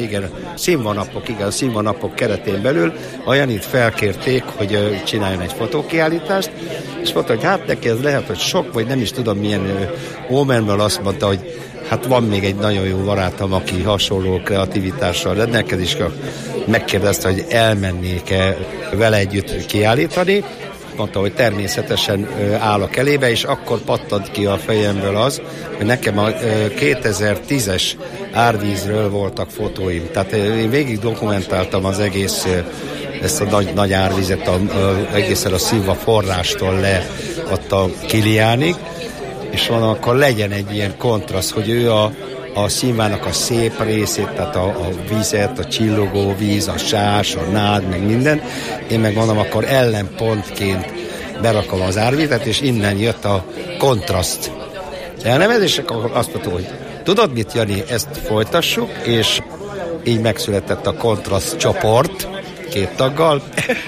színvanapok keretén belül a Janit felkérték, hogy csináljon egy fotókiállítást, és mondta, hogy hát neki ez lehet, hogy sok, vagy nem is tudom milyen ómenből azt mondta, hogy hát van még egy nagyon jó barátom, aki hasonló kreativitással rendelkezik, megkérdezte, hogy elmennék-e vele együtt kiállítani. Mondta, hogy természetesen állok elébe, és akkor pattant ki a fejemből az, hogy nekem a 2010-es árvízről voltak fotóim. Tehát én végig dokumentáltam az egész, ezt a nagy árvizet, egészen a Szilva forrástól le ott a Kiliánig, és van, akkor legyen egy ilyen kontraszt, hogy ő a színvának a szép részét, tehát a vizet, a csillogó víz, a sás, a nád, meg minden. Én meg mondom, akkor ellenpontként berakom az árvizet, és innen jött a kontraszt elnevezés, akkor azt mondtam, hogy tudod mit, Jani, ezt folytassuk, és így megszületett a Kontraszt csoport 2 taggal.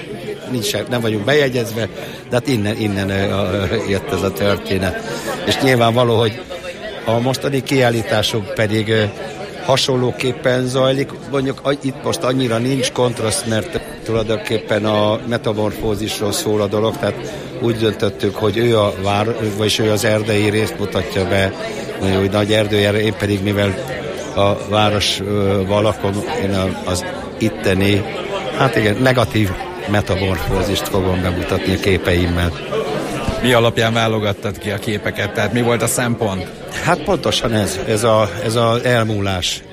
Nem vagyunk bejegyezve, de hát innen jött ez a történet. És nyilvánvaló, hogy a mostani kiállításunk pedig hasonlóképpen zajlik. Mondjuk itt most annyira nincs kontraszt, mert tulajdonképpen a metamorfózisról szól a dolog, tehát úgy döntöttük, hogy ő ő az erdei részt mutatja be, hogy nagy erdőjel, én pedig mivel a városban lakom, én az itteni, hát igen, negatív metamorfózist fogom bemutatni a képeimmel. Mi alapján válogattad ki a képeket? Tehát mi volt a szempont? Hát pontosan ez az elmúlás.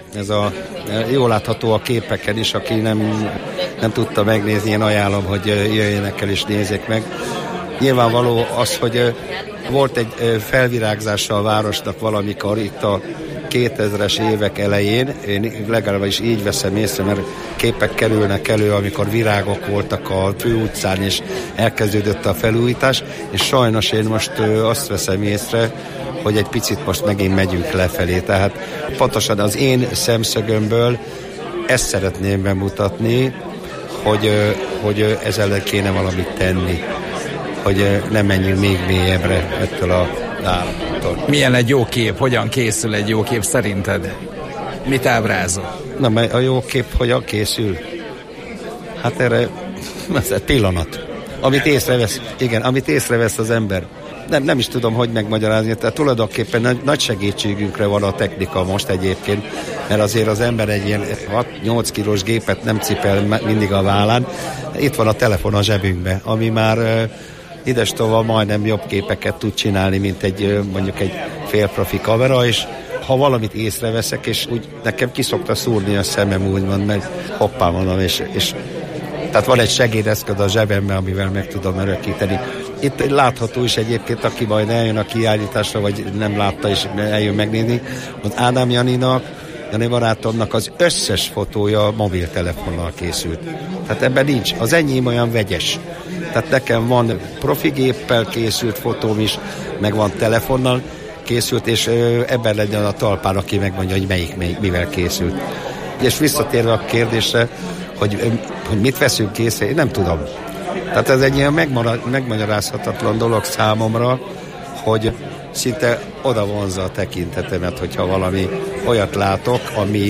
Jól látható a képeken is, aki nem tudta megnézni, én ajánlom, hogy jöjjenek el és nézzék meg. Nyilvánvaló az, hogy volt egy felvirágzása a városnak valamikor itt a 2000-es évek elején, én legalábbis így veszem észre, mert képek kerülnek elő, amikor virágok voltak a főutcán, és elkezdődött a felújítás, és sajnos én most azt veszem észre, hogy egy picit most megint megyünk lefelé. Tehát pontosan az én szemszögömből ezt szeretném bemutatni, hogy ezzel kéne valamit tenni, hogy nem menjünk még mélyebbre ettől a állapottól. Milyen egy jó kép? Hogyan készül egy jó kép szerinted? Mit ábrázol? Na, a jó kép hogyan készül? Hát erre ez egy pillanat. Amit észrevesz az ember. Nem is tudom, hogy megmagyarázni. Tehát tulajdonképpen nagy segítségünkre van a technika most egyébként, mert azért az ember egy ilyen 6-8 kilós gépet nem cipel mindig a vállán. Itt van a telefon a zsebünkbe, ami már idestova majdnem jobb képeket tud csinálni, mint mondjuk egy félprofi kamera, és ha valamit észreveszek, és úgy nekem kiszokta szúrni a szemem, úgymond, meg hoppá mondom, és tehát van egy segédeszköz a zsebemben, amivel meg tudom örökíteni. Itt látható is egyébként, aki majd eljön a kiállításra, vagy nem látta, és eljön megnézni, az Ádám Jani barátomnak az összes fotója mobiltelefonnal készült. Tehát ebben nincs. Az enyém olyan vegyes. Tehát nekem van profi géppel készült fotóm is, meg van telefonnal készült, és ebben legyen a talpán, aki megmondja, hogy melyik mivel készült. És visszatérve a kérdésre, hogy mit veszünk készre, én nem tudom. Tehát ez egy ilyen megmagyarázhatatlan dolog számomra, hogy szinte oda vonzza a tekintetemet, hogyha valami olyat látok,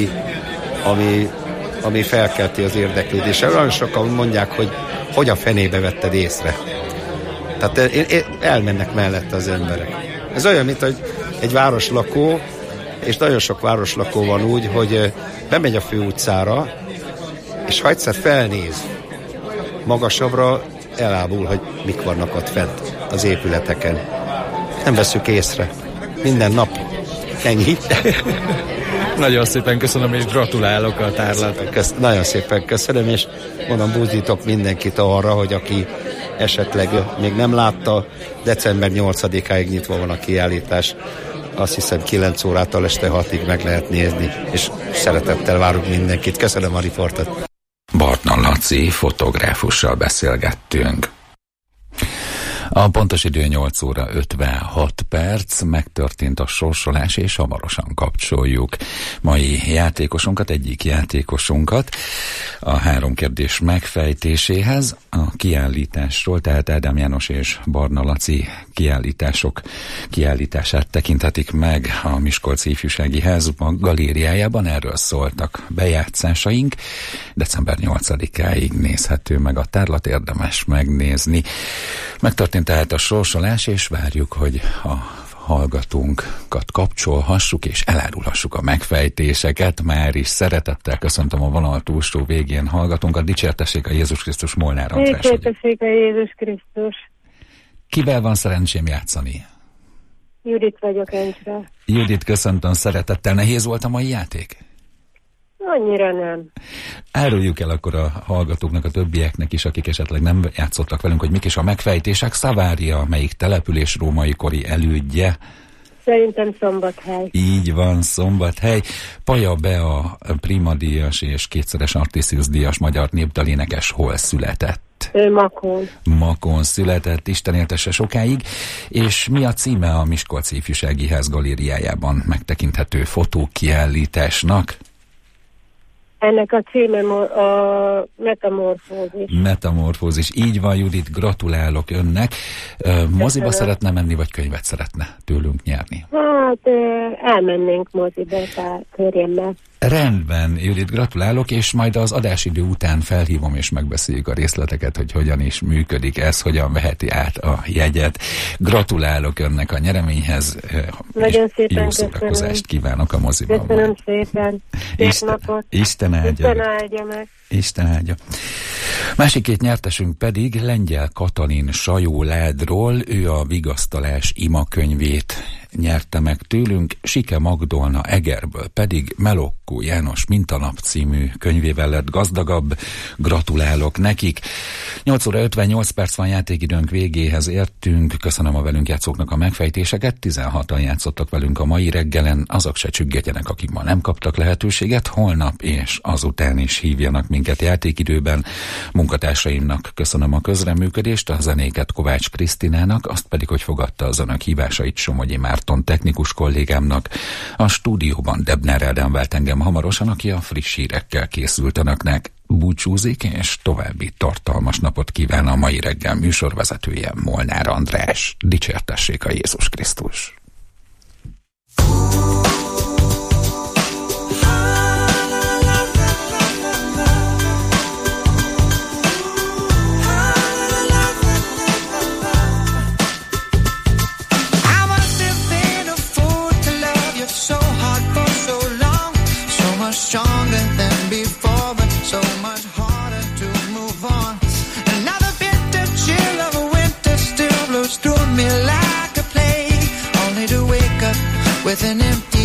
ami felkelti az érdeklődésre. Olyan sokan mondják, hogy a fenébe vetted észre. Tehát elmennek mellette az emberek. Ez olyan, mint hogy egy városlakó, és nagyon sok városlakó van úgy, hogy bemegy a főutcára, és ha egyszer felnéz magasabbra, elábul, hogy mik vannak ott fent az épületeken. Nem veszük észre. Minden nap. Ennyi. Nagyon szépen köszönöm, és gratulálok a tárlat. Nagyon szépen köszönöm, és mondom, buzdítok mindenkit arra, hogy aki esetleg még nem látta, december 8-áig nyitva van a kiállítás. Azt hiszem 9 órától este 6-ig meg lehet nézni, és szeretettel várunk mindenkit. Köszönöm a riportot. Bartna Laci fotográfussal beszélgettünk. A pontos idő 8 óra 56 perc, megtörtént a sorsolás, és hamarosan kapcsoljuk mai játékosunkat, egyik játékosunkat a 3 kérdés megfejtéséhez. A kiállításról, tehát Ádám János és Barna Laci kiállítását tekinthetik meg a Miskolci Ifjúsági Ház galériájában. Erről szóltak bejátszásaink. December 8-áig nézhető meg a tárlat, érdemes megnézni. Megtörtént tehát a sorsolás, és várjuk, hogy a hallgatónkat kapcsolhassuk, és elárulhassuk a megfejtéseket. Már is szeretettel köszöntöm a vonal túlsó végén hallgatónkat. Dicsértessék a Jézus Krisztus, Molnár András. Dicsértessék a Jézus Krisztus. Kivel van szerencsém játszani? Judit vagyok, Encsre. Judit, köszöntöm szeretettel. Nehéz volt a mai játék? Annyira nem. Áruljuk el akkor a hallgatóknak, a többieknek is, akik esetleg nem játszottak velünk, hogy mik is a megfejtések. Szavária, melyik település római kori elődje? Szerintem Szombathely. Így van, Szombathely. Paja Bea, primadíjas és 2-szeres Artisius díjas magyar népdalénekes hol született? Makón. Makón született, Isten éltesse sokáig. És mi a címe a Miskolci Ifjúsági Ház galériájában megtekinthető fotókiállításnak? Ennek a címe a metamorfózis. Metamorfózis. Így van, Judit, gratulálok önnek. Moziba szeretne menni, vagy könyvet szeretne tőlünk nyerni? Hát elmennénk moziba, tehát körjemmel. Rendben, Judit, gratulálok, és majd az adásidő után felhívom, és megbeszéljük a részleteket, hogy hogyan is működik ez, hogyan veheti át a jegyet. Gratulálok önnek a nyereményhez, nagyon és szépen jó szórakozást kívánok a moziban. Köszönöm szépen. Isten áldja. Isten áldja meg. Isten áldja. Másik 2 nyertesünk pedig Lengyel Katalin Sajó-Ládról, ő a Vigasztalás imakönyvét nyerte meg tőlünk, Sike Magdolna Egerből pedig Melokkó János Mintanap című könyvével lett gazdagabb. Gratulálok nekik. 8 óra 58 perc van, játékidőnk végéhez értünk. Köszönöm a velünk játszóknak a megfejtéseket. 16-an játszottak velünk a mai reggelen. Azok se csüggedjenek, akik ma nem kaptak lehetőséget. Holnap és azután is hívjanak minket játékidőben. Munkatársaimnak köszönöm a közreműködést, a zenéket Kovács Krisztinának, azt pedig, hogy fogadta az önök hívásait Somogyi Márton technikus kollégámnak. A stúdióban Debner Ádám vált engem hamarosan, aki a friss hírekkel készült önöknek. Búcsúzik, és további tartalmas napot kíván a mai reggel műsorvezetője, Molnár András. Dicsértessék a Jézus Krisztus! Stronger than before, but so much harder to move on. Another bitter chill of a winter still blows through me like a plague, only to wake up with an empty